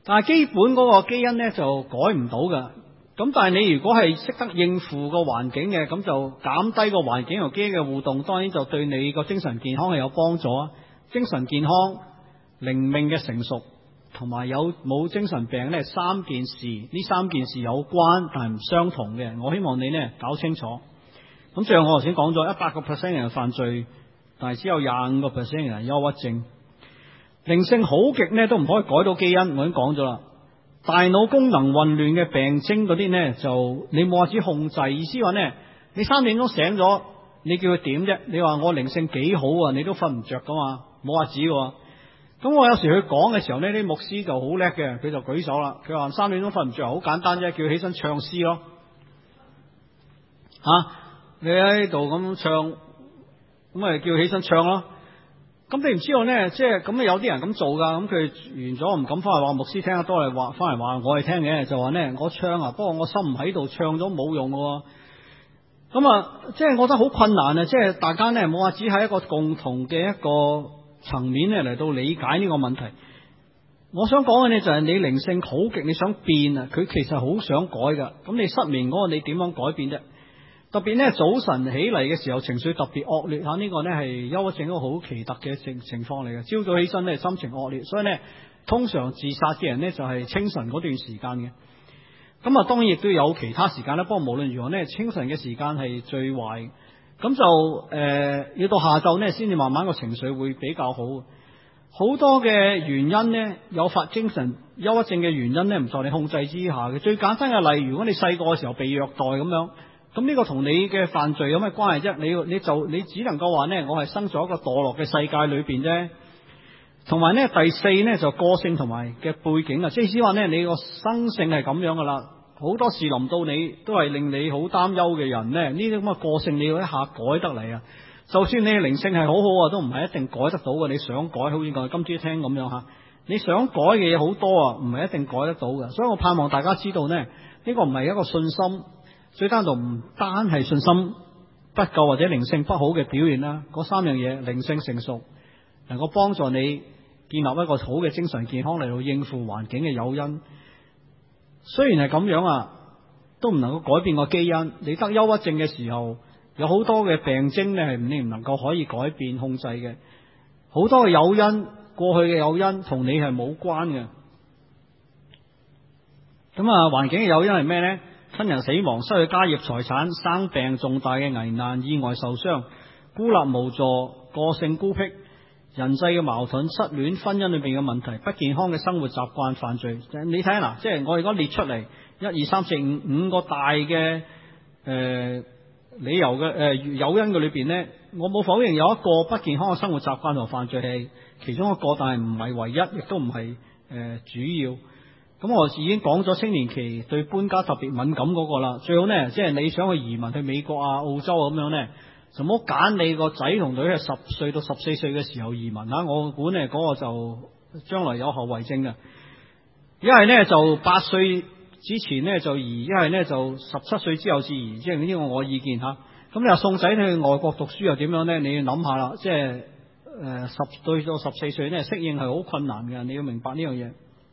但係基本嗰個基因咧就改唔到㗎。咁但係你如果係識得應付個環境嘅，咁就減低個環境同基因嘅互動，當然就對你個精神健康係有幫助啊。精神健康、靈命嘅成熟同埋有冇精神病咧，三件事，呢三件事有關但係唔相同嘅。我希望你咧搞清楚。咁最後我頭先講咗100%人犯罪，但係只有25%人憂鬱症。靈性好極咧都唔可以改到基因，我已經講咗啦。大腦功能混亂嘅病徵嗰啲呢，就你冇法子控制。意思話呢，你3點鐘醒咗，你叫佢點啫？你話我靈性幾好啊，你都瞓唔着噶嘛，冇法子喎。咁我有時去講嘅時候呢，啲牧師就好叻嘅，佢就舉手啦。佢話3點鐘瞓唔着，好簡單啫，叫佢起身唱詩咯。你喺度咁唱，咁咪叫佢起身唱咯。咁你唔知道呢，即係咁有啲人咁做噶。咁佢完咗唔敢翻嚟話牧師聽得多嚟話，翻嚟話我係聽嘅，就話呢，我唱啊，不過我心唔喺度，唱咗冇用嘅。咁啊，即係我覺得好困難啊！即係大家呢冇話只係一個共同嘅一個層面咧嚟到理解呢個問題。我想講嘅呢就係你靈性好極，你想變啊，佢其實好想改噶。咁你失眠嗰個你點樣改變啫？特別呢，早晨起嚟嘅時候情緒特別惡劣吓，呢個呢係憂鬱症一個好奇特嘅情況嚟嘅。朝早起身呢，心情惡劣，所以呢，通常自殺嘅人呢就係清晨嗰段時間嘅。咁啊，當然亦都有其他時間啦。不過無論如何呢，清晨嘅時間係最壞。咁就要到下晝呢，先至慢慢個情緒會比較好。好多嘅原因呢，誘發精神憂鬱症嘅原因呢，唔受你控制之下嘅。最簡單嘅例，如果你細個嘅時候被虐待咁樣。咁呢個同你嘅犯罪有咩關係啫？你只能夠話呢，我係生咗一個墮落嘅世界裏邊啫。同埋呢，第四呢，就個性同埋嘅背景啊，即係意思話呢，你個生性係咁樣噶啦。好多事臨到你都係令你好擔憂嘅人呢，呢啲咁嘅個性你要一下改得嚟啊。就算你嘅靈性係好好啊，都唔係一定改得到嘅。你想改，好似我今朝聽咁樣吓，你想改嘅嘢好多啊，唔係一定改得到嘅。所以我盼望大家知道呢，呢個唔係一個信心。最單獨唔單係信心不夠或者靈性不好嘅表現啦，嗰3樣嘢靈性成熟能夠幫助你建立一個好嘅精神健康嚟到應付環境嘅誘因。雖然係咁樣啊，都唔能夠改變個基因。你得憂鬱症嘅時候，有好多嘅病徵咧係你唔能夠可以改變控制嘅。好多嘅誘因，過去嘅誘因同你係冇關嘅。咁啊，環境嘅誘因係咩呢？親人死亡、失去家業財產、生病、重大嘅危難、意外受傷、孤立無助、個性孤僻、人際嘅矛盾、失戀、婚姻裏邊嘅問題、不健康嘅生活習慣、犯罪。你睇下嗱，即係我而家列出嚟1、2、3、4、5個大嘅理由嘅誘因嘅裏邊呢，我冇否認有一個不健康嘅生活習慣同犯罪係其中一個，但係唔係唯一，亦都唔係主要。咁我已經講咗青年期對搬家特別敏感嗰個啦。最好呢，即係你想去移民去美國啊、澳洲咁樣呢，就唔好揀你個仔同女係10歲到14歲嘅時候移民啊。我估呢嗰個就將來有後遺症嘅。一係呢就8歲之前呢就移，一係呢就17歲之後至移。即係呢個我意見吓。咁你話送仔去外國讀書又點樣呢？你要諗下啦。即係10歲到14歲呢，適應係好困難嘅，你要明白呢樣嘢。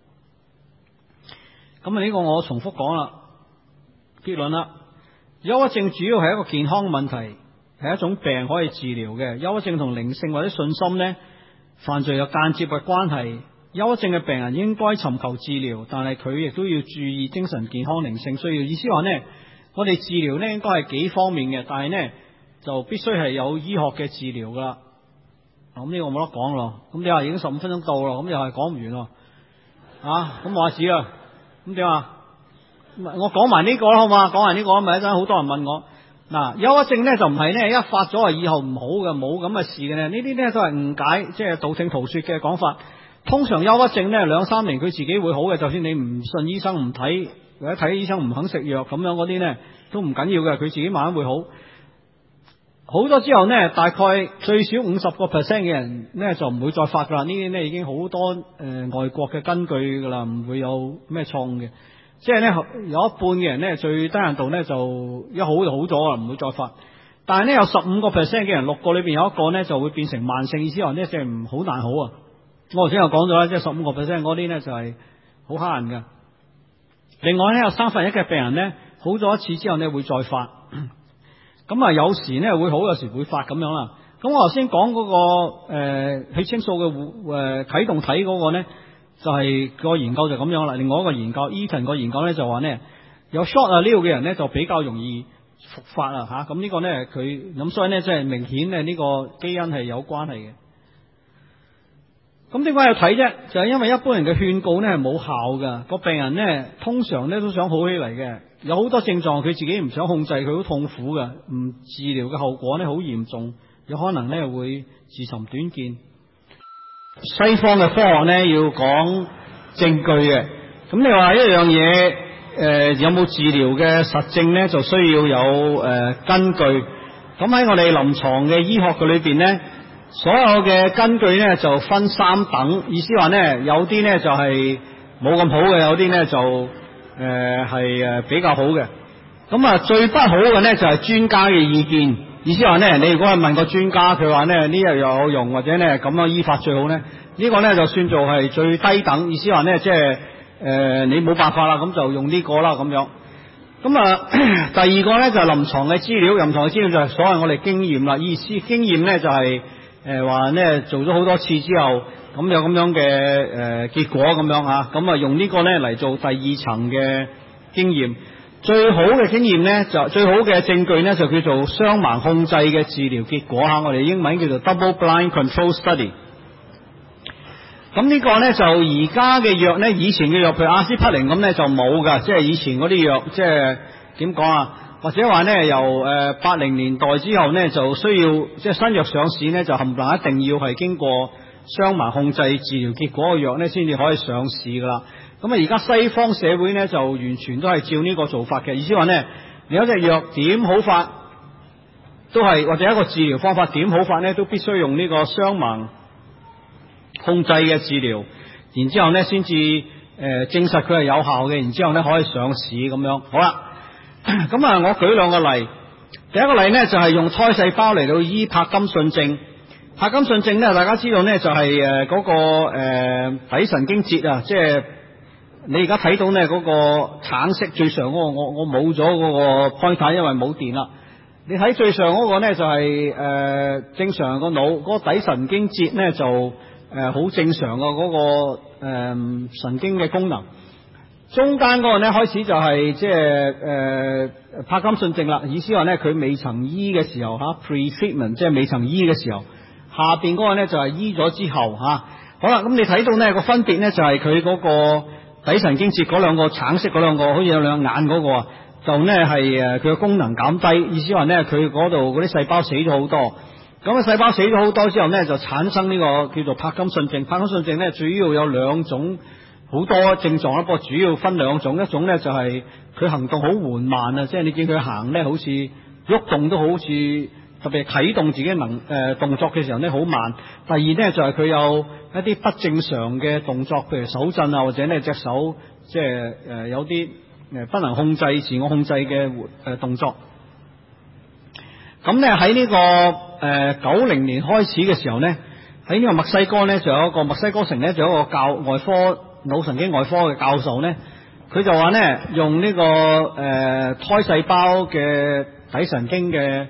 咁啊，呢個我重複講啦，結論啦。憂鬱症主要係一個健康問題，係一種病可以治療嘅。憂鬱症同靈性或者信心呢，犯罪有間接嘅關係。憂鬱症嘅病人應該尋求治療，但係佢亦都要注意精神健康、靈性需要。意思話呢，我哋治療呢應該係幾方面嘅，但係呢就必須係有醫學嘅治療噶啦。咁呢個冇得講咯。咁你話已經15分鐘到咯，咁又係講唔完咯。咁話事啦。咁點啊？我講埋呢個啦，好嘛？講埋呢個，咪一陣好多人問我。嗱，憂鬱症咧就唔係咧一發咗啊，以後唔好嘅，冇咁嘅事嘅咧。呢啲咧都係誤解，即係道聽途說嘅講法。通常憂鬱症咧2-3年佢自己會好嘅，就算你唔信醫生唔睇，或者睇醫生唔肯食藥咁樣嗰啲咧都唔緊要嘅，佢自己慢慢會好。好多之後呢，大概最少50%嘅人呢就唔會再發噶啦。呢啲呢已經好多外國嘅根據噶啦，唔會有咩錯誤嘅。即係呢，有一半嘅人呢，最低限度呢就一好就好咗啦，唔會再發。但係呢，有15%嘅人6個裏邊有一個呢就會變成慢性，意思話呢即係唔好難好啊。我頭先又講咗啦，即係15%嗰啲呢就係好嚇人㗎。另外咧，有1/3嘅病人咧好咗一次之後咧會再發，咁有時咧會好，有時會發咁樣啦。咁我頭先講嗰個血清素嘅啟動體嗰個咧，就係個研究就咁樣啦。另外一個研究 Eaton 個研究咧就話咧，有 short allele 嘅人咧就比較容易復發啊嚇。咁呢個咧佢咁所以咧即係明顯咧呢個基因係有關係嘅。咁點解要睇啫？就係因為一般人嘅勸告咧係冇效㗎。個病人咧通常咧都想好起嚟嘅，有好多症狀佢自己唔想控制，佢好痛苦㗎，唔治療嘅後果咧好嚴重，有可能咧會自尋短見。西方嘅科學咧要講證據嘅，咁你話一樣嘢有冇治療嘅實證咧，就需要有根據。咁喺我哋臨床嘅醫學嘅裏邊咧，所有嘅根據咧就分3等，意思話咧有啲咧就係冇咁好嘅，有啲咧就係比較好嘅。咁最不好嘅咧就係專家嘅意見，意思話咧你如果係問個專家，佢話咧呢樣又有用，或者咧咁樣醫法最好咧，呢個咧就算做係最低等，意思話咧即係你冇辦法啦，咁就用呢個啦咁樣。咁第二個咧就係臨床嘅資料，臨床嘅資料就係所謂我哋經驗啦。意思經驗咧就係話咧做咗好多次之後，咁有咁樣嘅結果咁樣嚇，咁用呢個咧嚟做第2層嘅經驗。最好嘅經驗咧就最好嘅證據咧就叫做雙盲控制嘅治療結果嚇，我哋英文叫做 double blind control study。咁呢個咧就而家嘅藥咧，以前嘅藥譬如阿司匹林咁咧就冇噶，即係以前嗰啲藥即係點講啊？或者話咧由80年代之後咧就需要即係新藥上市咧就冚唪唥一定要係經過雙盲控制治療結果嘅藥咧先至可以上市噶啦。咁而家西方社會咧就完全都係照呢個做法嘅，意思話咧你有隻藥點好法都係，或者一個治療方法點好法咧都必須用呢個雙盲控制嘅治療，然之後咧先至證實佢係有效嘅，然之後咧可以上市咁樣。好啦，咁我舉2個例。第一個例咧就係用胎細胞嚟到醫柏金遜症。柏金遜症咧大家知道咧就係嗰個底神經節啊，即係你而家睇到咧嗰個橙色最上嗰個，我冇咗嗰個 pointer， 因為冇電啦。你睇最上嗰個咧就係正常個腦嗰個底神經節咧就好正常嘅嗰個神經嘅功能，中間嗰個咧開始就係即係柏金遜症啦。意思話咧佢未曾醫嘅時候pre-treatment 即係未曾醫嘅時候，下邊嗰個咧就係醫咗之後好啦，咁你睇到咧個分別咧就係佢嗰個底神經節嗰2個橙色嗰2個，好似有2眼嗰個啊，就咧係佢嘅功能減低，意思話咧佢嗰度嗰啲細胞死咗好多。咁細胞死咗好多之後咧，就產生呢個叫做柏金遜症。柏金遜症咧主要有2種好多症狀啦，不過主要分2種。一種咧就係佢行動好緩慢啊，即係你見佢行咧好似喐動都好似特別啟動自己動作嘅時候咧好慢。第二咧就係佢有一啲不正常嘅動作，譬如手震啊，或者咧隻手即係有啲不能控制自我控制嘅動作。咁咧喺呢個90年開始嘅時候咧，喺呢個墨西哥咧就有一個墨西哥城咧就有一個外科腦神經外科嘅教授咧，佢就話咧用呢個胎細胞嘅底神經嘅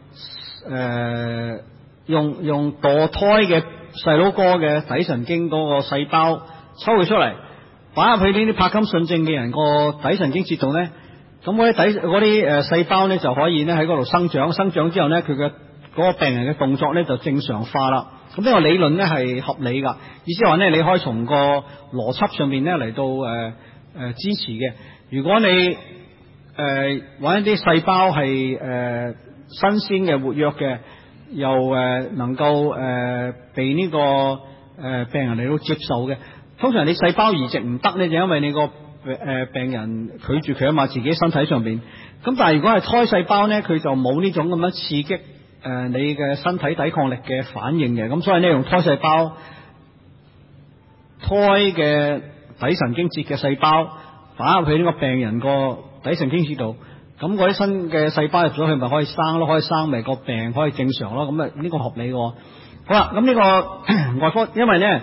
用墮胎嘅細佬哥嘅底神經嗰個細胞抽佢出嚟，擺入去呢啲柏金遜症嘅人個底神經節度咧。咁嗰啲細胞咧就可以咧喺嗰度生長之後咧，佢嘅嗰個病人嘅動作咧就正常化啦。咁呢個理論咧係合理噶，意思話咧你可以從個邏輯上面咧嚟到支持嘅。如果你揾一啲細胞係新鮮嘅活躍嘅，又能夠被呢個病人嚟到接受嘅，通常你細胞移植唔得咧，就因為你個病人拒絕佢啊嘛，自己身體上邊。咁但係如果係胎細胞咧，佢就冇呢種咁樣刺激你嘅身體抵抗力嘅反應嘅。咁所以咧用胎細胞、胎嘅底神經節嘅細胞擺入去呢個病人個底神經節度，咁嗰啲新嘅細胞入咗去咪可以生咯，可以生咪個病可以正常咯。咁呢個合理嘅。好啦，咁呢個外科因為咧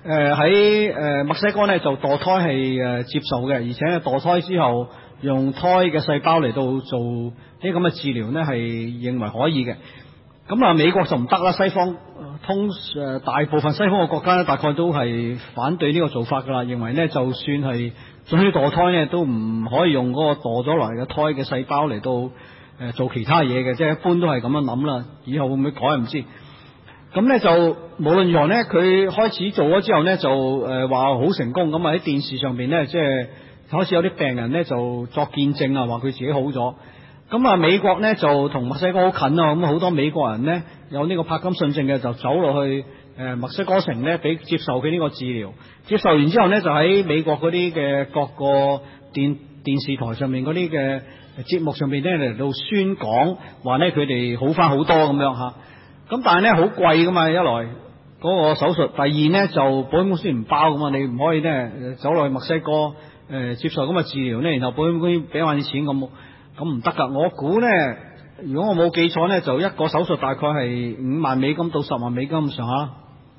喺墨西哥咧就墮胎係接受嘅，而且墮胎之後用胎嘅細胞嚟到做啲咁嘅治療咧係認為可以嘅。咁美國就唔得啦，西方大部分西方嘅國家咧大概都係反對呢個做法噶啦，認為咧就算係准許墮胎咧都唔可以用嗰個墮咗落嚟嘅胎嘅細胞嚟到做其他嘢嘅，即係一般都係咁樣諗啦。以後會唔會改唔知。咁咧就無論如何咧，佢開始做咗之後咧就話好成功，咁喺電視上邊咧即係開始有啲病人咧就作見證啊，話佢自己好咗。咁美國咧就同墨西哥好近啊，咁好多美國人咧有呢個帕金遜症嘅就走落去墨西哥城咧俾接受佢呢個治療，接受完之後咧就喺美國嗰啲嘅各個電視台上面嗰啲嘅節目上面咧嚟到宣講話咧佢哋好返好多咁樣吓。咁但係咧好貴噶嘛，一來嗰個手術，第二咧就保險公司唔包噶嘛，你唔可以咧走落去墨西哥接受咁嘅治療咧，然後保險公司俾翻啲錢咁唔得噶。我估咧，如果我冇記錯咧，就一個手術大概係5萬美金到10萬美金咁上下。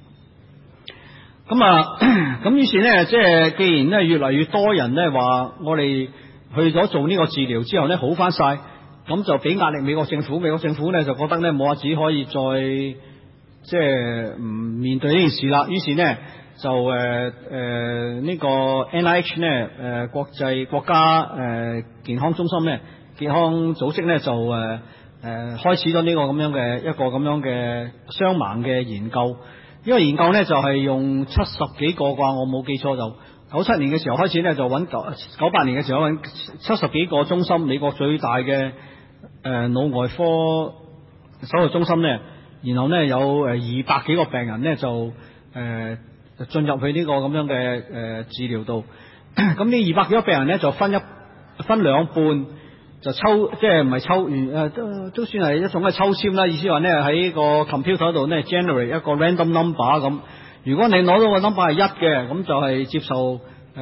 咁於是咧，即係既然咧越嚟越多人咧話我哋去咗做呢個治療之後咧好翻晒，咁就俾壓力美國政府咧就覺得咧冇法子可以再即係唔面對呢件事啦。於是咧就呢個 NIH 咧國家健康中心咧健康組織咧就開始咗呢個咁樣嘅一個咁樣嘅雙盲嘅研究。呢個研究咧就係用70幾個啩，我冇記錯就97年嘅時候開始咧，就揾98年嘅時候揾70幾個中心，美國最大嘅腦外科手術中心咧，然後咧有200幾個病人咧就進入去呢個咁樣嘅治療度。咁呢200幾個病人咧就分兩半，就抽即係唔係抽完都算係一種嘅抽籤啦。意思話咧喺個 computer 度咧 generate 一個 random number 咁。如果你攞到個 number 係1嘅，咁就係接受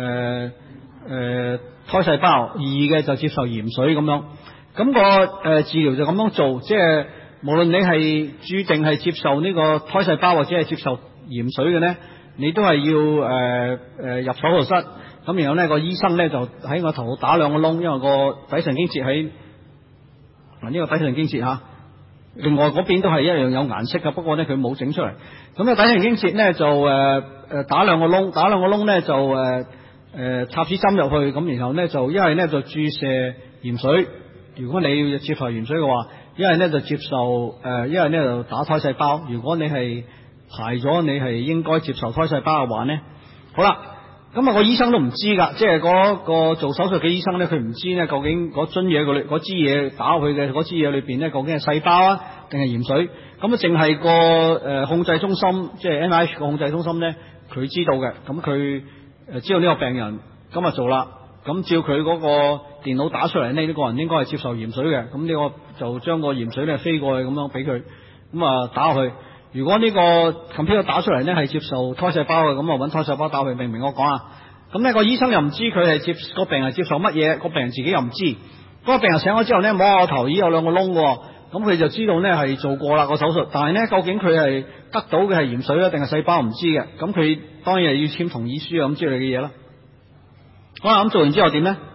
胎細胞；2嘅就接受鹽水咁樣。咁個治療就咁樣做，即係無論你係注定係接受呢個胎細胞或者係接受鹽水嘅咧，你都係要入手術室。咁然後咧個醫生咧就喺個頭打2個窿，因為個底神經節喺呢個底神經節吓，另外嗰邊都係一樣有顏色嘅，不過咧佢冇整出嚟。咁個底神經節咧就打2個窿，打2個窿咧就插支針入去，咁然後咧就一係咧就注射鹽水，如果你要接受鹽水嘅話，一係咧就接受一係咧就打胎細胞。如果你係排咗你係應該接受胎細胞嘅話咧，好啦。咁個醫生都唔知噶，即係嗰個做手術嘅醫生咧，佢唔知咧究竟嗰樽嘢嗰支嘢打入去嘅嗰支嘢裏邊咧，究竟係細胞啊定係鹽水？咁淨係個控制中心，即係 NIH 個控制中心咧，佢知道嘅。咁佢知道呢個病人今日做啦，咁照佢嗰個電腦打出嚟呢，呢個人應該係接受鹽水嘅。咁呢個就將個鹽水咧飛過去咁樣俾佢，咁打落去。如果呢個 computer 打出嚟咧係接受胎細胞嘅，咁揾胎細胞打去，明唔明我講啊？咁呢個醫生又唔知佢係個病人接受乜嘢，個病人自己又唔知。嗰個病人醒咗之後咧，摸下個頭，咦有2個窿喎，咁佢就知道咧係做過啦個手術，但係咧究竟佢係得到嘅係鹽水咧定係細胞唔知嘅，咁佢當然係要簽同意書咁之類嘅嘢啦。好啦，咁做完之後點咧？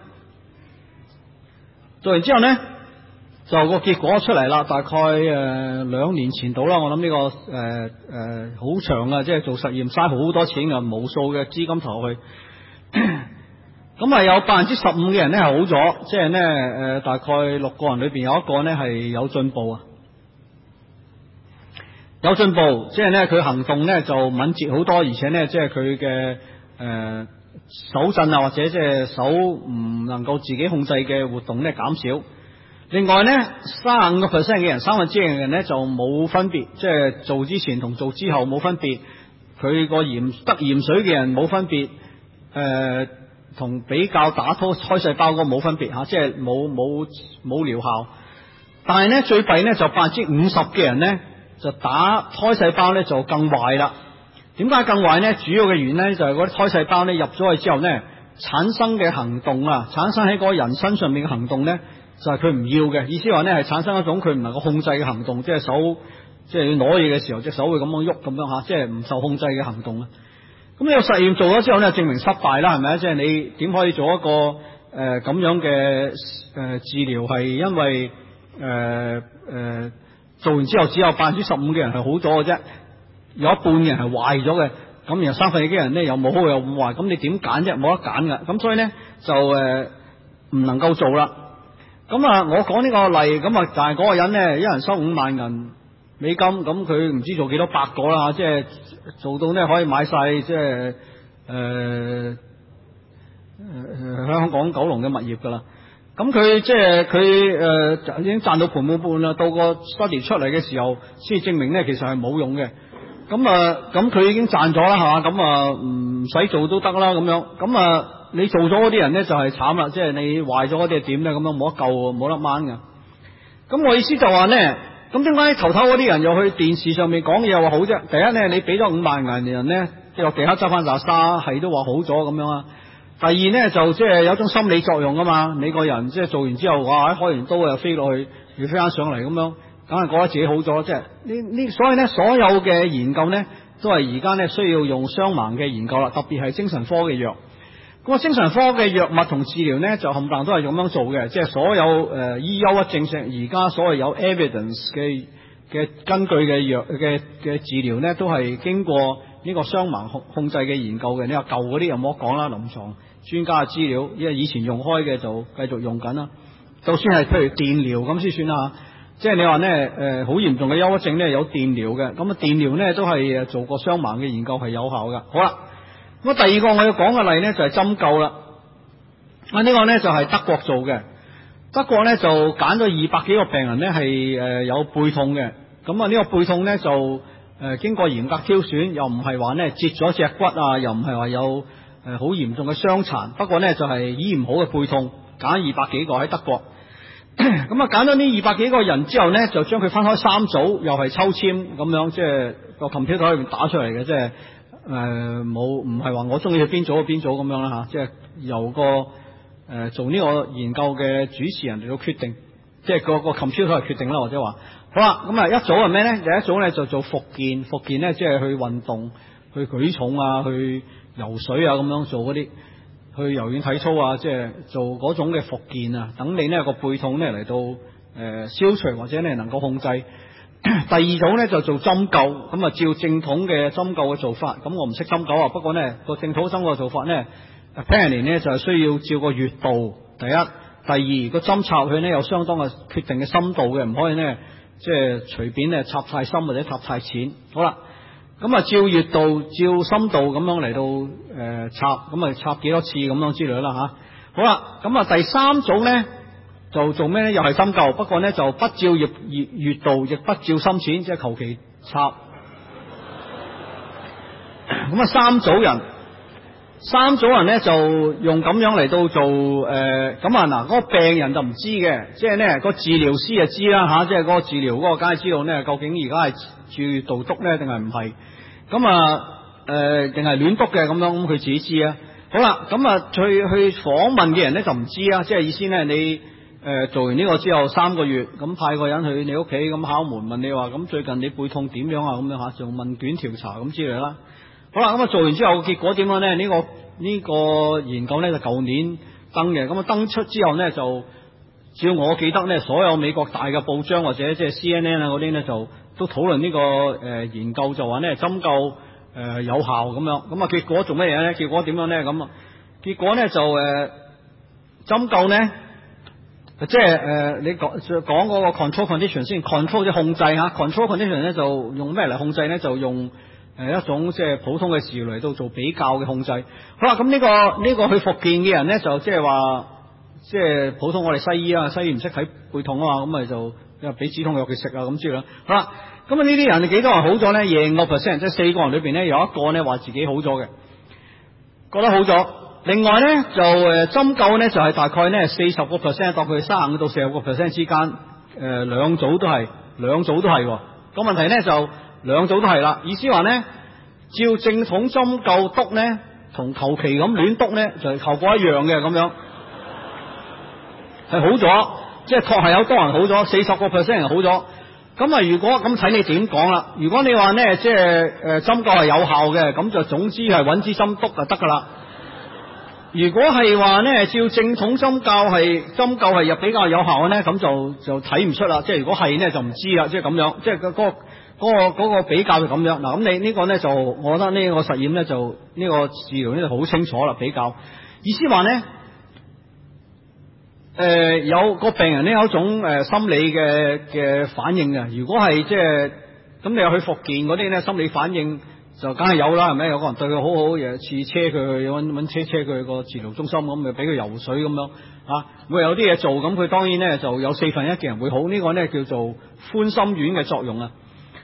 做完之後咧？就個結果出嚟啦，大概2年前到啦。我諗呢個好長啊，即係做實驗嘥好多錢啊，無數嘅資金投去。咁有15%嘅人咧係好咗，即係咧大概6個人裏邊有1個咧係有進步啊，有進步，即係咧佢行動咧就敏捷好多，而且咧即係佢嘅手震啊或者即係手唔能夠自己控制嘅活動咧減少。另外咧，35%嘅人，1/3嘅人咧就冇分別，即係做之前同做之後冇分別。佢個得鹽水嘅人冇分別，同比較打胎細胞嗰個冇分別吓，即係冇療效。但係咧最弊咧就50%嘅人咧就打胎細胞咧就更壞啦。點解更壞咧？主要嘅原因咧就係嗰啲胎細胞咧入咗去之後咧產生嘅行動啊，產生喺嗰個人身上面嘅行動咧。就係佢唔要嘅，意思話咧係產生一種佢唔能夠控制嘅行動，即係手即係要攞嘢嘅時候，隻手會咁樣喐咁樣吓，即係唔受控制嘅行動啊。 咁呢個實驗做咗之後咧，證明失敗啦，係咪啊？即係你點可以做一個咁樣嘅治療，係因為做完之後只有15%嘅人係好咗嘅啫，有一半嘅人係壞咗嘅，咁然後3分嘅人咧又冇好又冇壞，咁你點揀啫？冇得揀㗎，咁所以咧就唔能夠做啦。咁啊，我講呢個例，咁啊，但係嗰個人咧，一人收5萬銀美金，咁佢唔知做幾多百個啦，即係做到咧可以買晒即係香港九龍嘅物業噶啦。咁佢即係佢已經賺到盤滿缽滿啦，到個 study 出嚟嘅時候，先證明咧其實係冇用嘅。咁佢已經賺咗啦，係嘛？咁啊唔使做都得啦，咁樣。咁啊你做咗嗰啲人咧就係慘啦，即係你壞咗嗰啲係點咧？咁樣冇得救，冇得掹㗎。咁我意思就話咧，咁點解頭嗰啲人又去電視上面講嘢又話好啫？第一咧，你俾咗5萬銀人咧，即係落地下執翻拃沙，係都話好咗咁樣啊。第二咧就即係有種心理作用啊嘛，你個人即係做完之後，哇！開完刀又飛落去，又飛翻上嚟咁樣，梗係覺得自己好咗。即係所以咧，所有嘅研究咧，都係而家咧需要用雙盲嘅研究啦，特別係精神科嘅藥。咁啊，精神科嘅藥物同治療咧，就冚唪唥都係咁樣做嘅，即係所有醫憂鬱症性而家所謂有 evidence 嘅根據嘅藥嘅治療咧，都係經過呢個雙盲控制嘅研究嘅。你話舊嗰啲又冇得講啦，臨床專家嘅資料，因為以前用開嘅就繼續用緊啦。就算係譬如電療咁先算啦，即係你話咧好嚴重嘅憂鬱症咧有電療嘅，咁啊電療咧都係做過雙盲嘅研究係有效㗎。好啦。咁第二個我要講嘅例咧就係針灸啦。呢個咧就係德國做嘅。德國咧就揀咗200幾個病人咧係有背痛嘅。咁啊呢個背痛咧就經過嚴格挑選，又唔係話咧截咗隻骨啊，又唔係話有好嚴重嘅傷殘。不過咧就係醫唔好嘅背痛，揀200幾個喺德國。咁啊揀咗呢200幾個人之後咧，就將佢分開3組，又係抽籤咁樣，即係個 computer 裏面打出嚟嘅，即係。唔係話我中意去邊組就邊組咁樣啦吓，即係由個做呢個研究嘅主持人嚟到決定，即係個 computer 嚟決定啦，或者話好啦，咁啊一組係咩咧？第一組咧就做復健咧即係去運動、去舉重啊、去游水啊咁樣做嗰啲，去柔軟體操啊，即係做嗰種嘅復健啊，等你呢個背痛咧嚟到消除或者咧能夠控制。第二組咧就做針灸，咁啊照正統嘅針灸嘅做法，咁我唔識針灸啊，不過咧個正統針灸嘅做法咧 apparently 咧就係需要照個穴道，第一，第二個針插去咧有相當嘅決定嘅深度嘅，唔可以咧即係隨便咧插太深或者插太淺。好啦，咁啊照穴道、照深度咁樣嚟到插，咁啊插幾多次咁樣之類啦吓。好啦，咁啊第三組咧。就做咩咧？又係針灸，不過咧就不照穴道，亦不照深淺，即係求其插。咁啊三組人咧就用咁樣嚟到做咁啊嗱，嗰個病人就唔知嘅，即係咧個治療師就知啦吓，即係嗰個治療嗰個梗係知道咧，究竟而家係照穴道督咧定係唔係？咁啊定係亂督嘅咁樣，咁佢自己知啊。好啦，咁啊去訪問嘅人咧就唔知啊，即係意思咧你。做完呢個之後3個月，咁派個人去你屋企咁敲門問你話，咁最近你背痛點樣啊？咁樣吓，做問卷調查咁之類啦。好啦，咁啊做完之後結果點樣咧？呢個研究咧就舊年登嘅，咁啊登出之後咧就，照我記得咧，所有美國大嘅報章或者即係 CNN 啊嗰啲咧就都討論呢個研究，就話咧針灸有效咁樣。咁啊結果做乜嘢咧？結果點樣咧？咁啊結果咧就針灸咧。即係你講嗰個 control condition 先 control 即係控制吓 control condition 咧就用咩嚟控制咧？就用一種即係普通嘅治療嚟到做比較嘅控制。好啦，咁呢個去復健嘅人咧就即係話即係普通我哋西醫啊，西醫唔識睇背痛啊嘛，咁咪就俾止痛藥佢食啊咁之類啦。好啦，咁啊呢啲人幾多人好咗咧？贏5%，即係4個人裏邊咧有一個咧話自己好咗嘅，覺得好咗。另外咧就針灸咧就係大概咧40%到佢35%到40%之間，兩組都係喎。個問題咧就兩組都係啦，意思話咧照正統針灸督咧同求其咁亂督咧就效果一樣嘅咁樣，係好咗，即係確係有多人好咗，40%人好咗。 咁啊，如果咁睇你點講啦？如果你話咧，即係針灸係有效嘅，咁就總之係揾支針督就得噶啦。如果係話咧，照正統針灸係又比較有效嘅咧，咁就睇唔出啦。即係如果係咧就唔知啦，即係咁樣，即係嗰個比較就咁樣。嗱，咁你呢個咧就，我覺得呢個實驗咧就呢個治療咧就好清楚啦，比較意思話咧。有個病人咧有一種心理嘅反應嘅，如果係即係咁，你又去復健嗰啲咧心理反應就梗係有啦，係咪？有個人對佢好好，又似車佢去搵車佢去個治療中心咁，咪俾佢游水咁樣啊，會有啲嘢做，咁佢當然咧就有1/4嘅人會好，呢個咧叫做寬心丸嘅作用啊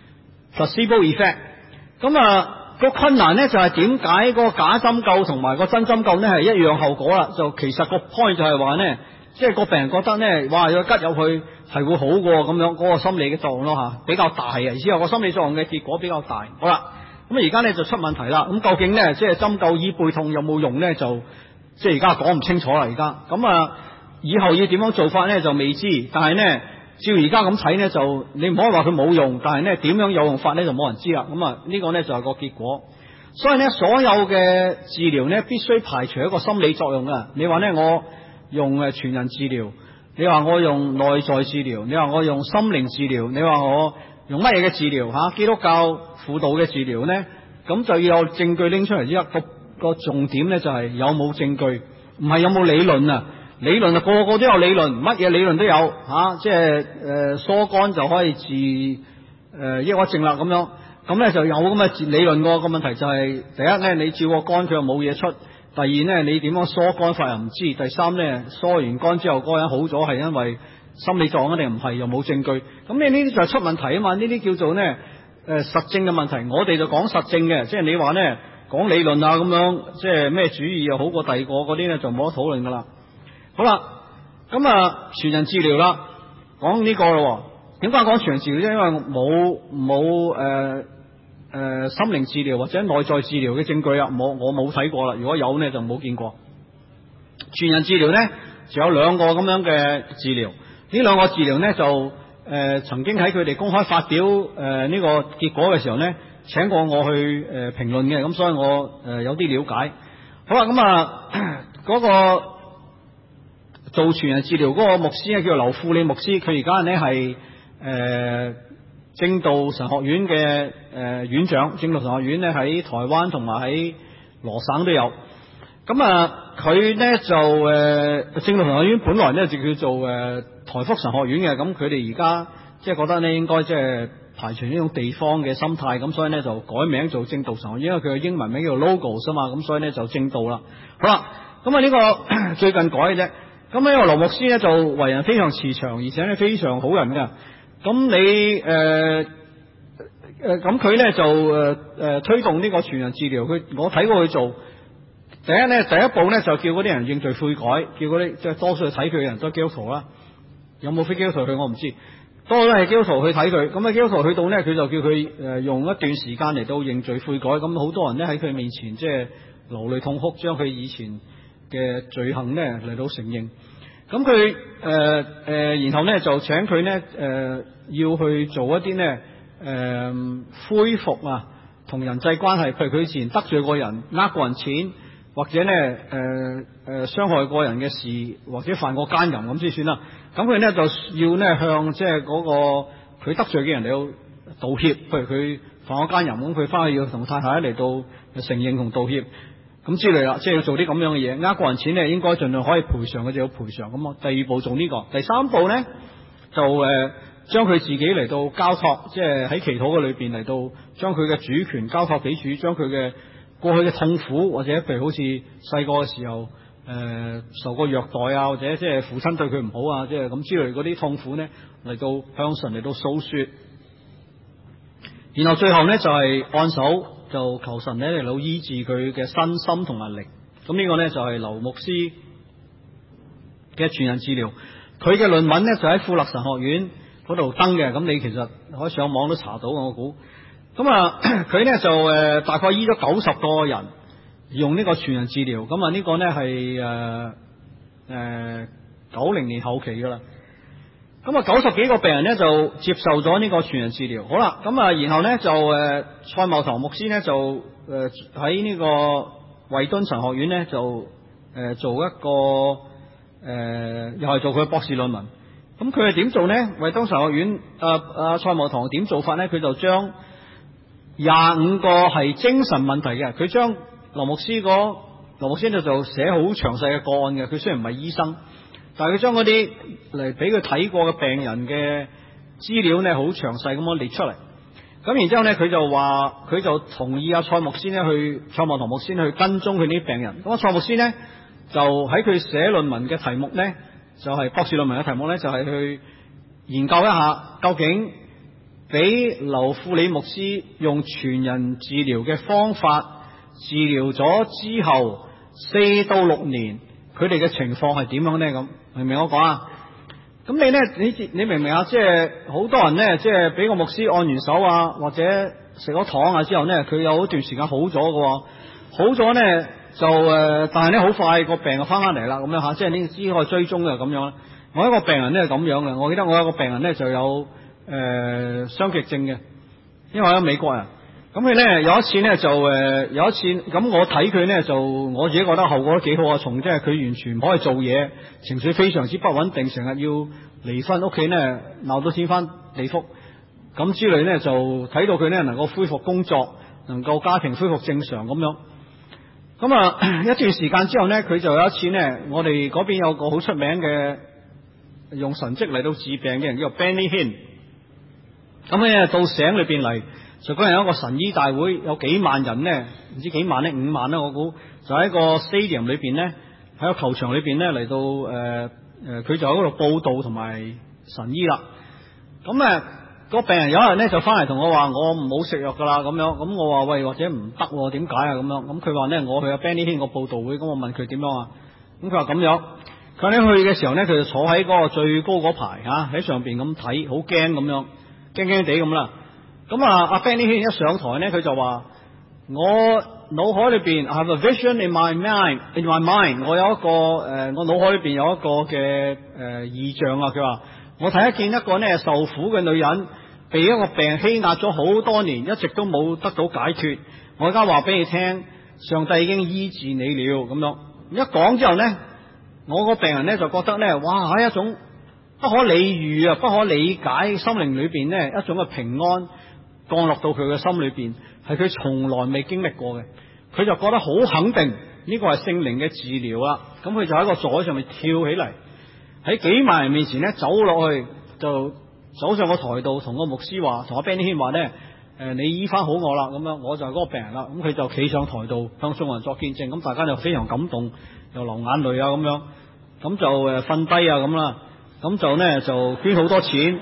placebo effect。咁個困難咧就係點解嗰個假針灸同埋個真針灸咧係一樣後果啦？就其實個 point 就係話咧。即係個病人覺得咧，哇！有吉入去係會好過咁樣，嗰個心理嘅作用咯嚇，比較大啊！而且有個心理作用嘅結果比較大。好啦，咁而家咧就出問題啦。咁究竟咧，即係針灸醫背痛有冇用咧？就即係而家講唔清楚啦。而家咁以後要點樣做法咧就未知。但係咧，照而家咁睇咧，就你唔可以話佢冇用，但係咧點樣有用法咧就冇人知啦。咁呢個咧就係個結果。所以咧，所有嘅治療咧必須排除一個心理作用啊！你話咧我用全人治療，你話我用內在治療，你話我用心靈治療，你話我用乜嘢嘅治療基督教輔導嘅治療呢？咁就要有證據拎出嚟。之後個重點呢，就係有冇證據，唔係有冇理論啊。理論個個都有理論，乜嘢理論都有即係疏肝就可以治抑鬱症啦咁樣。咁咧就有咁嘅理論。個問題就係第一呢，你照個肝佢又冇嘢出。第二咧，你點樣疏肝法又唔知。第三咧，疏完肝之後，嗰個人好咗係因為心理作用定唔係，又冇證據。咁你呢啲就係出問題啊嘛。呢啲叫做咧實證嘅問題。我哋就講實證嘅，即係你話咧講理論啊咁樣，即係咩主義又好過第二個嗰啲咧就冇得討論噶啦。好啦，咁全人治療啦，講呢個咯。點解講全人治療啫？因為冇心靈治療或者內在治療嘅證據啊，我冇睇過啦。如果有呢，就冇見過。全人治療呢，就有兩個咁樣嘅治療。呢兩個治療呢，就曾經喺佢哋公開發表呢個結果嘅時候呢，請過我去評論嘅，咁所以我有啲了解。好啦，咁嗰個做全人治療嗰個牧師呢，叫做劉富利牧師，佢而家呢係正道神學院嘅院長。正道神學院呢喺台灣同埋喺羅省都有。咁佢呢就正道神學院本來呢就叫做台福神學院嘅。咁佢哋而家即係覺得呢應該即係排除呢種地方嘅心態，咁所以呢就改名做正道神學院，因為佢嘅英文名叫做 Logos 啊嘛，咁所以呢就正道啦。好啦，咁呢個最近改嘅啫。咁呢個羅牧師呢就為人非常慈祥，而且呢非常好人㗎。咁你咁佢咧就推動呢個全人治療。我睇過佢做第一步咧，就叫嗰啲人認罪悔改，叫嗰啲即係多數去睇佢嘅人都係基督徒啦。有冇非基督徒去我唔知，多數都係基督徒去睇佢。咁基督徒去到咧，佢就叫佢用一段時間嚟到認罪悔改。咁好多人咧喺佢面前即係流淚痛哭，將佢以前嘅罪行咧嚟到承認。咁佢然後咧就請佢咧要去做一啲咧恢復啊同人際關係，譬如佢以前得罪過人，呃過人錢，或者咧傷害過人嘅事，或者犯過奸淫咁先算啦。咁佢咧就要咧向即係嗰個佢得罪嘅人嚟到道歉。譬如佢犯過奸淫，咁佢翻去要同太太嚟到承認同道歉咁之類啦，即係要做啲咁樣嘅嘢。呃過人錢咧應該盡量可以賠償嘅就要賠償。咁第二步做呢個，第三步咧就將佢自己嚟到交託，即係喺祈禱嘅裏邊嚟到將佢嘅主權交託俾主，將佢嘅過去嘅痛苦，或者譬如好似細個嘅時候受過虐待啊，或者即係父親對佢唔好啊，即係咁之類嗰啲痛苦咧嚟到向神嚟到訴說。然後最後咧就係按手，就求神咧嚟到醫治佢嘅身心同埋靈。咁呢個咧就係劉牧師嘅全人治療。佢嘅論文咧就喺富勒神學院嗰度登嘅。咁你其實可以上網都查到，我估。咁佢咧就大概醫咗90個人用呢個全人治療。咁呢個咧係90年後期噶啦。 咁啊90幾個病人咧就接受咗呢個全人治療。好啦，咁啊然後咧就蔡茂堂牧師咧就喺呢個惠敦神學院咧就做一個又係做佢嘅博士論文。咁佢係點做咧？惠敦神學院蔡茂堂點做法咧？佢就將25個係精神問題嘅，佢將羅牧師就寫好詳細嘅個案嘅。佢雖然唔係醫生，但係佢將嗰啲嚟俾佢睇過嘅病人嘅資料咧，好詳細咁樣列出嚟。咁然之後咧，佢就同意蔡茂堂牧師去跟蹤佢啲病人。咁蔡牧師咧就喺佢寫論文嘅題目咧，就係博士論文嘅題目咧，就係去研究一下究竟俾劉富理牧師用全人治療嘅方法治療咗之後4到6年，佢哋嘅情況係點樣咧？咁明唔明我講啊？咁你咧，你明唔明啊？即係好多人咧，即係俾個牧師按完手啊，或者食咗糖啊之後咧，佢有一段時間好咗嘅，好咗咧就但係咧好快個病就翻嚟啦，咁樣吓，即係你只可以追蹤嘅咁樣。我一個病人咧係咁樣嘅，我記得我有一個病人咧就有雙極症嘅，因為我係美國人。咁佢咧有一次咧就咁我睇佢咧就我自己覺得後果都幾好啊，從即係佢完全唔可以做嘢，情緒非常之不穩定，成日要離婚，屋企咧鬧到天翻地覆咁之類咧，就睇到佢咧能夠恢復工作，能夠家庭恢復正常咁樣。咁啊一段時間之後咧，佢就有一次咧，我哋嗰邊有個好出名嘅用神蹟嚟到治病嘅人叫做 Benny Hinn。咁咧到省裏邊嚟，就嗰日有一個神醫大會，有幾萬人咧，唔知幾萬咧，5萬咧，我估就喺個 stadium 裏邊咧，喺個球場裏邊咧嚟到佢就喺嗰度報道同埋神醫啦。咁個病人有一日咧就翻嚟同我話，我唔好食藥噶啦咁樣。咁我話喂，或者唔得點解啊咁樣？咁佢話咧，我去阿 Benny Hinn 個報道會，咁我問佢點樣啊？咁佢話咁樣，佢咧去嘅時候咧，佢就坐喺嗰個最高嗰排喺上邊咁睇，好驚咁樣，驚驚地咁啦。咁阿 Benny Hinn 一上台咧，佢就話我腦海裏邊 I have a vision in my mind，我有一個我腦海裏邊有一個嘅異象啊。佢話我睇得見一個咧受苦嘅女人，被一個病欺壓咗好多年，一直都冇得到解脫。我而家話俾你聽，上帝已經醫治你了。咁樣一講之後咧，我個病人咧就覺得咧，哇，係一種不可理喻啊，不可理解，心靈裏邊咧一種嘅平安降落到佢嘅心裏邊，係佢從來未經歷過嘅。佢就覺得好肯定呢個係聖靈嘅治療啦。咁佢就喺個座位上面跳起嚟，喺幾萬人面前咧走落去，就走上個台度，同個牧師話，同阿 Benny Hinn 話咧，你醫翻好我啦，咁樣我就係嗰個病人啦。咁佢就企上台度向眾人作見證，咁大家就非常感動，又流眼淚啊咁樣，咁就瞓低啊咁啦，咁就咧就捐好多錢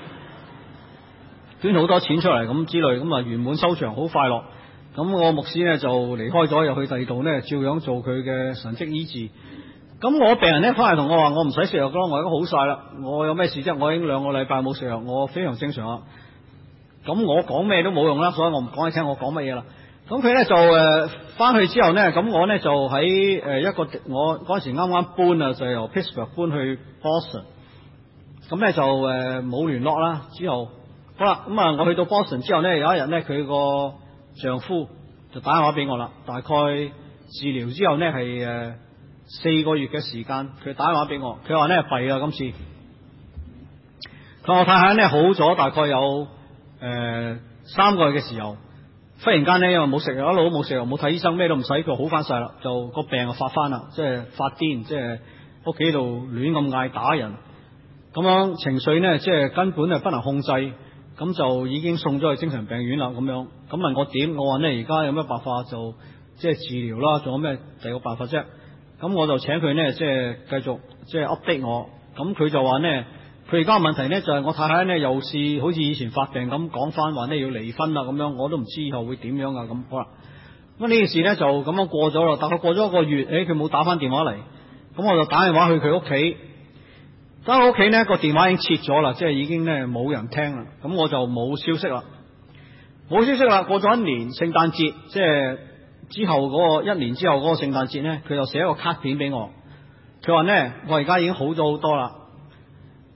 出嚟咁之類，咁啊圓滿收場，好快樂。咁我牧師咧就離開咗，又去第二度咧，照樣做佢嘅神蹟醫治。咁我病人咧翻嚟同我話，我唔使食藥咯，我而家好晒啦，我有咩事啫？我已經2個禮拜冇食藥，我非常正常啦。咁我講咩都冇用啦，所以我唔講你聽我講乜嘢啦。咁佢咧就翻去之後咧，咁我咧就喺一個我嗰陣時啱啱搬啊，就由 Pittsburgh 搬去 Boston。咁咧就冇聯絡啦。之後好啦，咁我去到 Boston 之後咧，有一日咧，佢個丈夫就打電話俾我啦。大概治療之後咧係4個月嘅時間，佢打電話俾我，佢話咧弊啦今次。佢話我太太咧好咗，大概有3個月嘅時候，忽然間咧因為冇食藥，一路都冇食藥，冇睇醫生，咩都唔使，佢好翻晒啦，就個病就發翻啦，即係發癲，即係屋企度亂咁嗌打人，咁樣情緒咧即係根本係不能控制，咁就已經送咗去精神病院啦咁樣。咁問我點？我話咧而家有咩辦法就即係治療啦，仲有咩第二個辦法啫？咁我就請佢咧即係繼續即係 update 我。咁佢就話咧，佢而家問題咧就係我太太咧又是好似以前發病咁講翻話咧要離婚啦咁樣，我都唔知以後會點樣啊咁。好啦，咁呢件事咧就咁樣過咗啦。大概過咗1個月，佢冇打翻電話嚟，咁我就打電話去佢屋企。打到屋企咧個電話已經切咗啦，即係已經咧冇人聽啦。咁我就冇消息啦，冇消息啦。過咗1年聖誕節，即係之後嗰個1年之後嗰個聖誕節咧，佢就寫一個卡片俾我。佢話咧我而家已經好咗好多啦。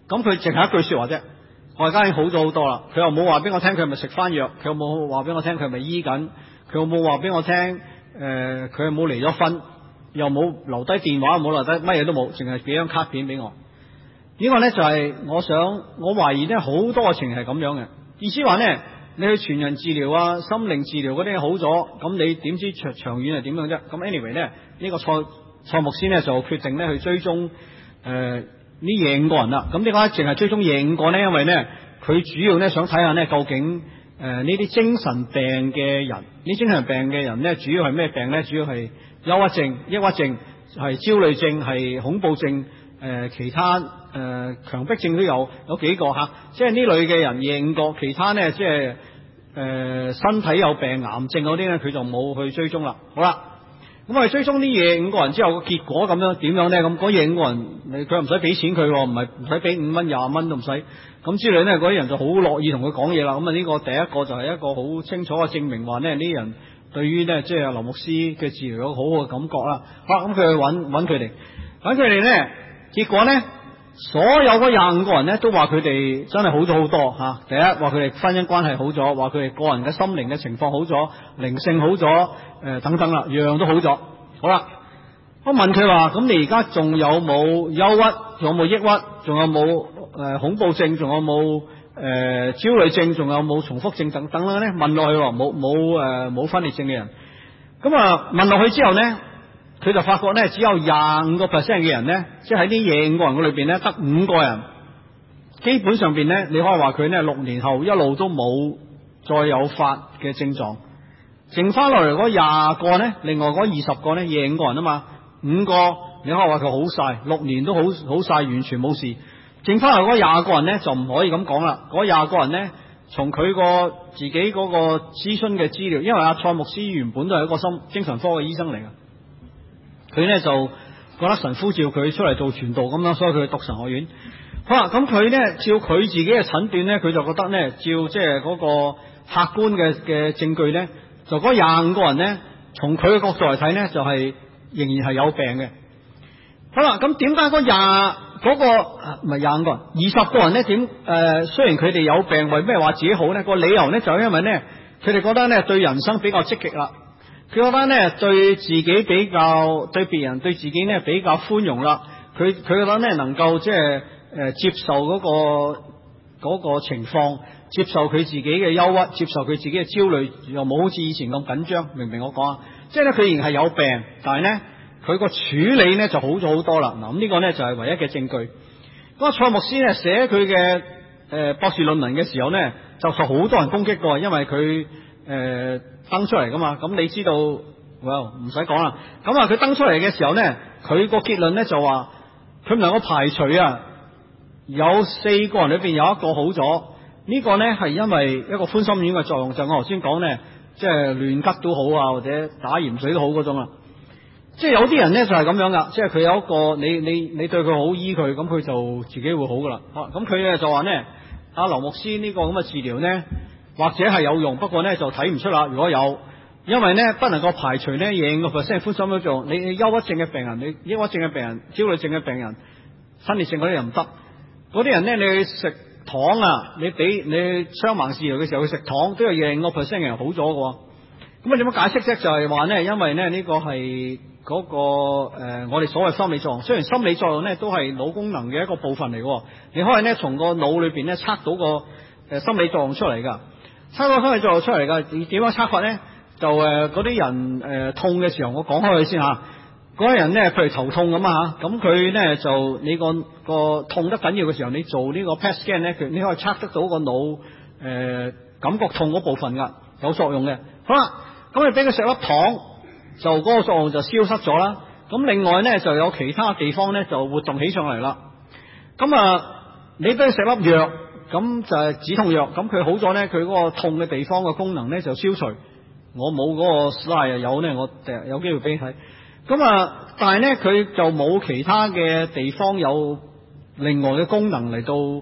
咁佢淨係一句說話啫，我而家已經好咗好多啦。佢又冇話俾我聽佢係咪食翻藥，佢又冇話俾我聽佢係咪醫緊，佢又冇話俾我聽佢有冇離咗婚，又冇留低電話，冇留低乜嘢都冇，淨係俾張卡片俾我。呢個呢就係我懷疑呢好多嘅情形係咁樣嘅，意思話呢，你去全人治療啊、心靈治療嗰啲好咗，咁你點知長遠係點樣啫？咁 anyway 呢，呢個蔡牧師呢就決定呢去追蹤呢廿五個人啦。咁點解淨係追蹤廿五個呢？因為呢佢主要呢想睇下呢究竟呢啲精神病嘅人，呢精神病嘅人呢主要係咩病呢？主要係憂鬱症、抑鬱症、係焦慮症、係恐怖症。其他強迫症都有幾個吓，即係呢類嘅人廿五個，其他呢即係身體有病、癌症嗰啲呢，佢就冇去追蹤啦。好啦，咁我哋追蹤呢廿五個人之後個結果咁樣點樣呢？咁嗰廿五個人佢又唔使俾錢佢，唔使俾5蚊、20蚊都唔使，咁之類呢，嗰啲人就好樂意同佢講嘢啦。咁啊呢個第一個就係一個好清楚嘅證明話呢，呢啲人對於呢即係劉牧師嘅治療有好好嘅感覺啦。好，咁佢去揾佢哋呢。結果呢，所有嗰25個人呢都話佢哋真係好咗好多吓。第一話佢哋婚姻關係好咗，話佢哋個人嘅心靈嘅情況好咗，靈性好咗，等等啦，樣樣都好咗。好啦，我問佢話：咁你而家仲有冇憂鬱？仲有冇抑鬱？仲有冇恐怖症？仲有冇焦慮症？仲有冇重複症等等啦？呢問落去冇分裂症嘅人。咁啊問落去之後呢，佢就發覺呢，只有25% 嘅人呢，即係喺呢25個人嘅裏邊呢，得5個人，基本上邊呢，你可以話佢呢6年後一路都冇再有發嘅症狀，剩翻落嚟嗰20個呢，另外嗰20個呢，25個人啊嘛，5個你可以話佢好晒，6年都好晒，完全冇事，剩翻嚟嗰20個人呢，就唔可以咁講啦，嗰20個人呢，從佢個自己嗰個諮詢嘅資料，因為阿蔡牧師原本都係一個精神科嘅醫生嚟嘅。佢呢就覺得神呼召佢出嚟做傳道咁樣，所以佢去讀神學院。好啦，咁佢呢照佢自己嘅診斷呢，佢就覺得呢，照即係嗰個客觀嘅證據呢，就嗰25個人呢，從佢嘅角度嚟睇呢，就係仍然係有病嘅。好啦，咁點解嗰唔係25個人，20個人呢？雖然佢哋有病，為咩話自己好呢？個理由呢，就係因為呢，佢哋覺得呢對人生比較積極啦。佢覺得呢對自己比較對別人對自己呢比較寬容啦，佢覺得呢能夠即係接受嗰個情況，接受佢自己嘅憂鬱，接受佢自己嘅焦慮，又冇好似以前咁緊張，明唔明我講啊？即係呢佢仍然係有病，但係呢佢個處理呢就好咗好多啦。嗱，咁呢個呢就係唯一嘅證據。嗰個蔡牧師呢寫佢嘅博士論文嘅時候呢，就受好多人攻擊過，因為佢登出嚟噶嘛，咁你知道，唔使講啦。咁佢登出嚟嘅時候呢，佢個結論呢就話，佢唔能夠排除有4個人裏邊有一個好咗，呢個呢係因為一個寬心丸嘅作用，就我頭先講呢，即係亂吉都好啊，或者打鹽水都好嗰種啦。即係有啲人呢就係咁樣噶，即係佢有一個你對佢好醫佢，咁佢就自己會好噶啦。咁佢呢就話呢，阿劉牧師呢個咁嘅治療呢，或者係有用，不過呢就睇唔出啦。如果有，因為呢不能夠排除呢25%寬心嗰種，你憂鬱症嘅病人、你抑鬱症嘅病人、焦慮症嘅病人、分裂症嗰啲又唔得。嗰啲人呢，你去食糖啊，你雙盲治療嘅時候去食糖，都有25%嘅人好咗嘅。咁點樣解釋啫？就係話呢，因為呢個係嗰個我哋所謂心理作用。雖然心理作用呢都係腦功能嘅一個部分嚟嘅，你可以呢從個腦裏邊呢測到個心理作用出嚟噶。測到心理作用出嚟噶，點樣測法呢？就嗰啲人痛嘅時候，我講開佢先吓。嗰啲人呢，譬如頭痛咁啊吓，咁佢呢就你個痛得緊要嘅時候，你做呢個 PET scan 呢，你可以測得到個腦感覺痛嗰部分噶，有作用嘅。好啦，咁你俾佢食粒糖，就嗰個作用就消失咗啦。咁另外呢，就有其他地方呢就活動起上嚟啦。咁你俾佢食粒藥，咁就係止痛藥，咁佢好咗呢，佢嗰個痛嘅地方嘅功能呢就消除。我冇嗰個 slide 有呢，我有機會俾你睇。咁但係呢，佢就冇其他嘅地方有另外嘅功能嚟到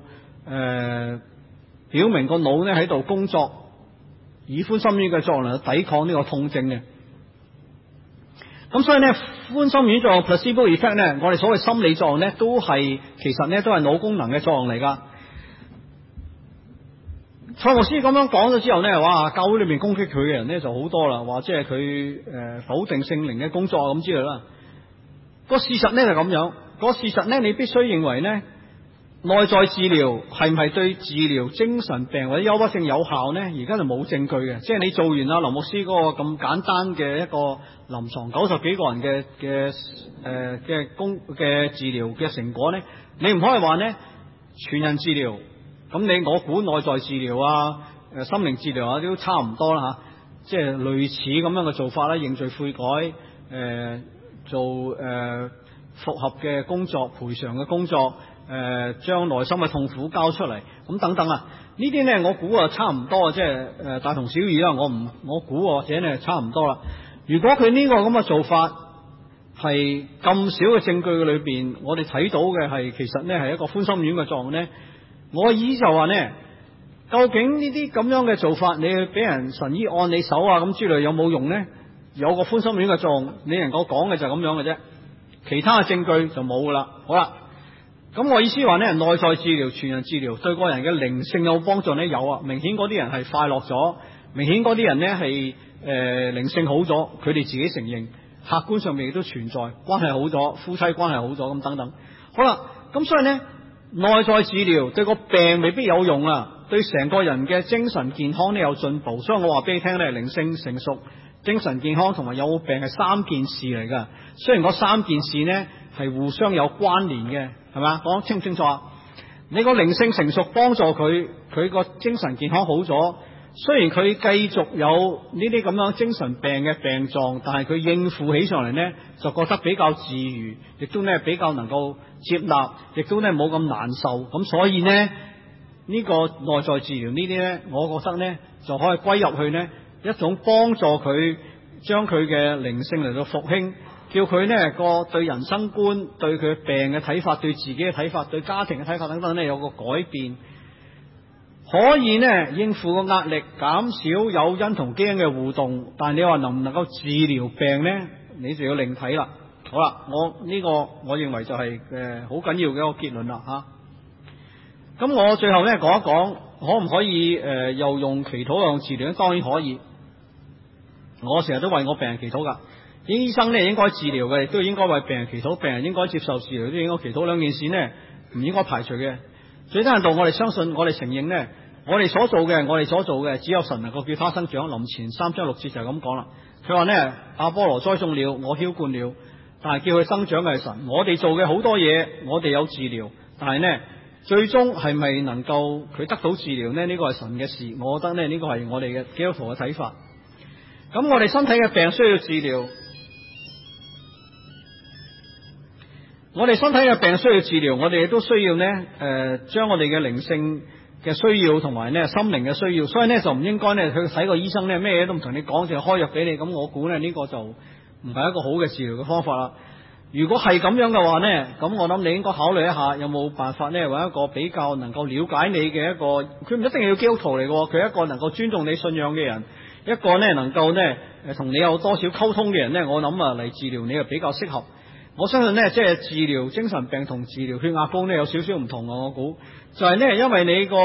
表明個腦呢喺度工作，以寬心丸嘅作用嚟抵抗呢個痛症嘅。 咁所以咧，寬心丸作用 placebo effect 咧，我哋所謂心理作用咧，其實咧都係腦功能嘅作用嚟噶。蔡牧師咁樣講咗之後咧，哇！教會裏面攻擊佢嘅人咧就好多啦，話即係佢否定聖靈嘅工作咁之類啦。個事實咧就咁樣，個事實咧你必須認為咧，內在治療係唔係對治療精神病或者憂鬱症有效咧？而家就冇證據嘅，即係你做完阿林牧師嗰個咁簡單嘅一個臨床90幾個人嘅治療嘅成果咧，你唔可以話咧全人治療。咁我估內在治療啊、心靈治療啊都差唔多啦吓，即係類似咁樣嘅做法啦，認罪悔改，做復合嘅工作、賠償嘅工作，將內心嘅痛苦交出嚟，咁等等啊，呢啲咧我估啊差唔多，即係大同小異啦。我估或者咧差唔多啦。如果佢呢個咁嘅做法係咁少嘅證據嘅裏邊，我哋睇到嘅係其實咧係一個寬心丸嘅作用咧。我意思就話呢，究竟呢啲咁樣嘅做法，你去俾人神醫按你手啊咁之類有冇用呢？有個寬心丸嘅作用，你能夠講嘅就係咁樣嘅啫，其他嘅證據就冇噶啦。好啦，咁我意思話呢，內在治療、全人治療對個人嘅靈性有幫助呢？有啊，明顯嗰啲人係快樂咗，明顯嗰啲人呢係靈性好咗，佢哋自己承認，客觀上面亦都存在，關係好咗，夫妻關係好咗咁等等。好啦，咁所以呢。內在治療對個病未必有用啊，對成個人嘅精神健康呢有進步，所以我話俾你聽咧，靈性成熟、精神健康同埋有冇病係三件事嚟噶。雖然嗰三件事呢係互相有關聯嘅，係咪？講清唔清楚啊？你個靈性成熟幫助佢個精神健康好咗，雖然佢繼續有呢啲咁樣精神病嘅病狀，但係佢應付起上嚟呢，就覺得比較自如，亦都呢比較能夠接納，亦都呢冇咁難受。咁所以呢，呢個內在治療呢啲呢，我覺得呢就可以歸入去呢一種幫助佢將佢嘅靈性嚟到復興，叫佢呢個對人生觀、對佢病嘅睇法、對自己嘅睇法、對家庭嘅睇法等等呢有個改變。可以呢應付個壓力，減少誘因同基因嘅互動，但係你話能唔能夠治療病呢？你就要另睇啦。好啦，我認為就係好緊要嘅一個結論啦吓。咁我最後呢講一講，可唔可以又用祈禱又用治療呢？當然可以。我成日都為我病人祈禱噶，醫生呢應該治療嘅，亦都應該為病人祈禱，病人應該接受治療，都應該祈禱，兩件事呢唔應該排除嘅。最低限度，我哋相信，我哋承認呢，我哋所做嘅，只有神能夠叫他生長。林前3章6節就係咁講啦。佢話呢，阿波羅栽種了，我澆灌了，但係叫佢生長嘅係神。我哋做嘅好多嘢，我哋有治療，但係呢，最終係咪能夠佢得到治療呢？呢個係神嘅事。我覺得呢，呢個係我哋嘅基督徒嘅睇法。咁我哋身體嘅病需要治療。我哋身體嘅病需要治療，我哋亦都需要呢將我哋嘅靈性嘅需要同埋呢心靈嘅需要，所以呢就唔應該呢去使個醫生呢咩嘢都唔同你講，就開藥俾你。咁我估呢呢個就唔係一個好嘅治療嘅方法啦。如果係咁樣嘅話呢，咁我諗你應該考慮一下，有冇辦法呢揾一個比較能夠了解你嘅一個，佢唔一定要基督徒嚟嘅，佢係一個能夠尊重你信仰嘅人，一個呢能夠呢同你有多少溝通嘅人呢，我諗啊嚟治療你啊比較適合。我相信呢，即係治療精神病同治療血壓高呢有少少唔同啊！我估就係呢，因為你個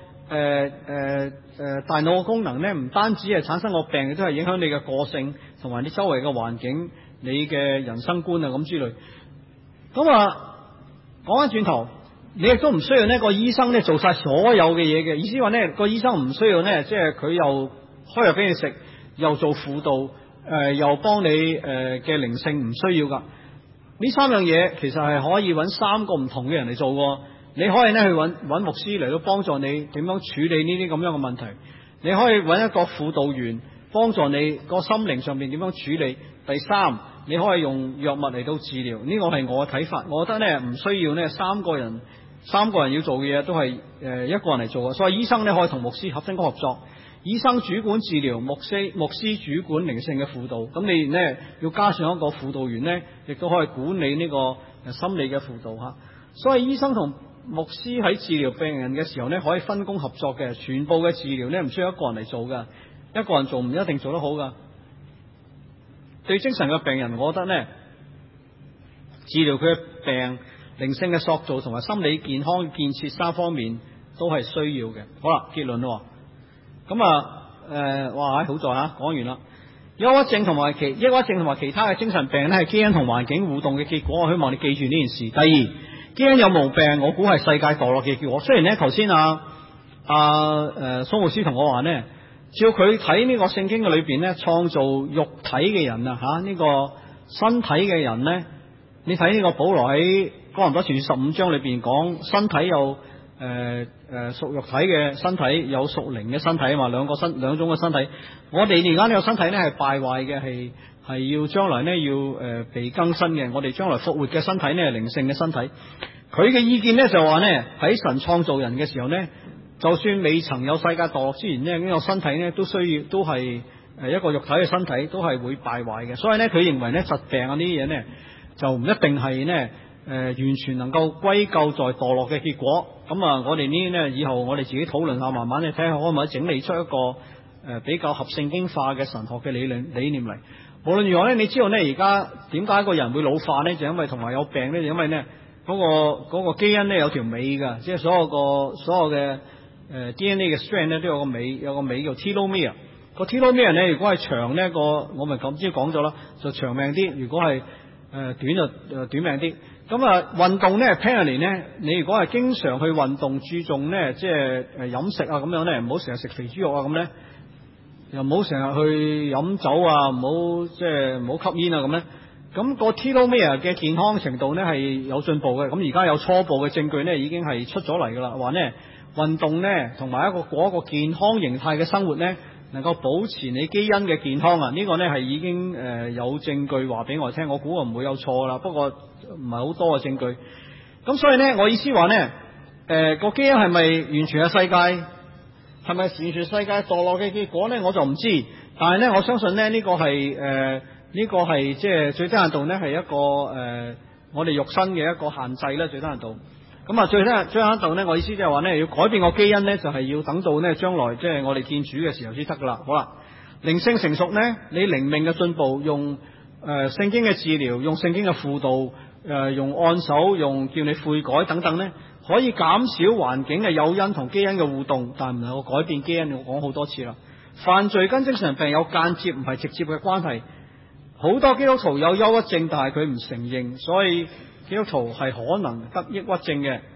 大腦嘅功能呢，唔單止係產生個病，亦都係影響你嘅個性同埋你周圍嘅環境、你嘅人生觀啊咁之類。咁啊，講翻轉頭，你亦都唔需要呢個醫生呢做晒所有嘅嘢嘅。意思話呢個醫生唔需要呢，即係佢又開藥俾你食，又做輔導，又幫你嘅靈性唔需要噶。呢三樣嘢其實係可以揾3個唔同嘅人嚟做喎。你可以呢去揾牧師嚟到幫助你點樣處理呢啲咁樣嘅問題。你可以揾一個輔導員幫助你個心靈上面點樣處理。第三，你可以用藥物嚟到治療。呢個係我嘅睇法。我覺得呢唔需要呢三個人要做嘅嘢都係一個人嚟做嘅。所以醫生呢可以同牧師合作。醫生主管治療，牧師主管靈性嘅輔導。咁你呢要加上一個輔導員呢，亦都可以管理呢個心理嘅輔導吓。所以醫生同牧師喺治療病人嘅時候呢，可以分工合作嘅。全部嘅治療呢唔需要一個人嚟做噶，一個人做唔一定做得好噶。 對精神嘅病人，我覺得呢，治療佢嘅病、靈性嘅塑造同埋心理健康建設三方面都係需要嘅。好啦，結論咯。咁哇，好在啊，講完啦。抑鬱症同埋其他嘅精神病咧，係基因同環境互動嘅結果。我希望你記住呢件事。第二，基因有毛病，我估係世界墮落嘅結果。雖然咧頭先蘇牧師同我話呢，照佢睇呢個聖經嘅裏邊咧，創造肉體嘅人啊，呢個身體嘅人咧，你睇呢個保羅喺哥林多前書15章裏邊講，身體有屬肉體嘅身體，有屬靈嘅身體啊嘛，兩種嘅身體。我哋而家呢個身體咧係敗壞嘅，係要將來咧要被更新嘅。我哋將來復活嘅身體咧係靈性嘅身體。佢嘅意見咧就話咧，喺神創造人嘅時候咧，就算未曾有世界墮落之前咧，呢個身體咧都係一個肉體嘅身體，都係會敗壞嘅。所以咧，佢認為咧疾病啊呢啲嘢咧就唔一定係咧完全能夠歸咎在墮落嘅結果。咁我哋呢啲咧以後我哋自己討論下，慢慢咧睇下可唔可以整理出一個比較合聖經化嘅神學嘅理念嚟。無論如何咧，你知道咧而家點解一個人會老化咧，就因為同埋有病咧，就因為咧嗰個基因咧有條尾噶，即係所有嘅DNA 嘅 strand 咧都有個尾叫 telomere。個 telomere 咧如果係長咧我咪咁先講咗啦，就長命啲；如果係短就短命啲。咁運動咧 apparently 咧，你如果係經常去運動，注重咧即係飲食啊咁樣咧，唔好成日食肥豬肉啊咁咧，又唔好成日去飲酒啊，唔好吸煙啊咁咧。咁個 telomere 嘅健康程度咧係有進步嘅。咁而家有初步嘅證據咧已經係出咗嚟噶啦，話咧運動咧同埋過一個健康形態嘅生活咧，能夠保持你基因嘅健康啊！呢個咧係已經有證據話俾我聽，我估我唔會有錯啦。不過唔係好多嘅證據。咁所以咧，我意思話咧，個基因係咪完全係世界，係咪完全世界墮落嘅結果咧？我就唔知。但係咧，我相信咧呢個係即係最低限度咧係一個我哋肉身嘅一個限制咧，最低限度。咁最低限度咧，我意思就係話咧，要改變個基因咧，就係要等到咧將來即係我哋見主嘅時候先得噶啦。好啦，靈性成熟咧，你靈命嘅進步，用聖經嘅治療，用聖經嘅輔導，用按手，用叫你悔改等等咧，可以減少環境嘅誘因同基因嘅互動，但唔能夠改變基因。我講好多次啦，犯罪跟精神病有間接唔係直接嘅關係。好多基督徒有憂鬱症，但係佢唔承認，所以基督徒係可能得抑鬱症嘅。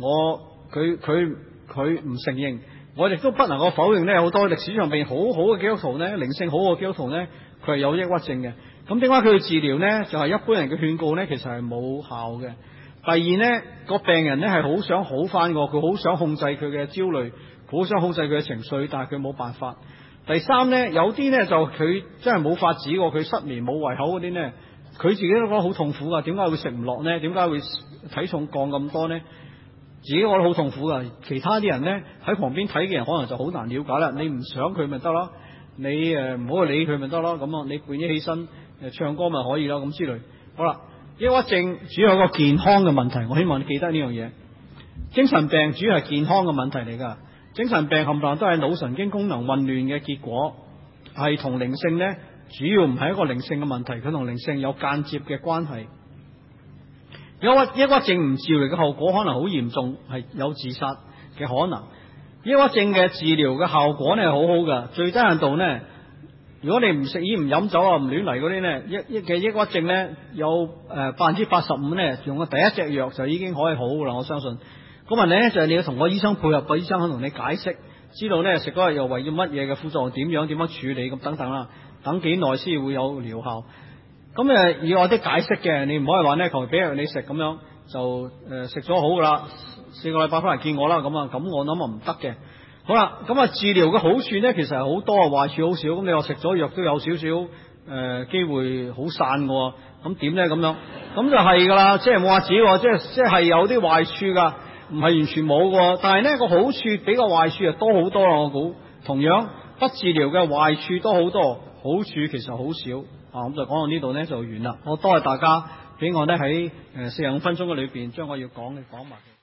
佢唔承認，我亦都不能夠否認咧。好多歷史上邊好好嘅基督徒咧，靈性好嘅基督徒咧，佢係有抑鬱症嘅。咁點解佢要治療咧？就係一般人嘅勸告咧，其實係冇效嘅。第二咧，個病人咧係好想好翻個，佢好想控制佢嘅焦慮，佢好想控制佢嘅情緒，但係佢冇辦法。第三咧，有啲咧就佢真係冇法子，佢失眠冇胃口嗰啲咧，佢自己都覺得好痛苦噶。點解會食唔落呢？點解會體重降咁多呢？自己覺得好痛苦噶。其他啲人咧喺旁邊睇嘅人可能就好難了解啦。你唔想佢咪得咯？你唔好去理佢咪得咯？咁你半夜起身唱歌咪可以咯，咁之類。好啦，抑鬱症主要係個健康嘅問題，我希望你記得呢樣嘢。精神病主要係健康嘅問題嚟噶。精神病冚唪唥都係腦神經功能混亂嘅結果，係同靈性呢，主要唔係一個靈性嘅問題，佢同靈性有間接嘅關係。抑鬱症唔治療嘅後果可能好嚴重，係有自殺嘅可能。抑鬱症嘅治療嘅效果呢係好好㗎，最低限度呢，如果你唔食煙唔飲酒啊唔亂嚟嗰啲呢，抑鬱症呢有85%呢用嘅第一隻藥就已經可以好㗎啦，我相信。個問題咧就係你要同個醫生配合，個醫生可以同你解釋，知道咧食嗰日又為咗乜嘢嘅副作用，點樣處理咁等等啦，等幾耐先會有療效。咁要有啲解釋嘅，你唔可以話咧求其俾藥你食咁樣就食咗好噶啦，4個禮拜翻嚟見我啦咁我諗唔得嘅。好啦，治療嘅好處咧其實係好多，壞處好少。咁你話食咗藥都有少少機會好散嘅，咁點咧咁樣？咁就係噶啦，即係冇話子，即係有啲壞處噶。唔係完全冇喎，但係呢個好處比個壞處多好多啦。我估同樣不治療嘅壞處多好多，好處其實好少。咁就講到呢度呢就完啦。我多謝大家俾我呢喺45分鐘嘅裏邊將我要講嘅講埋。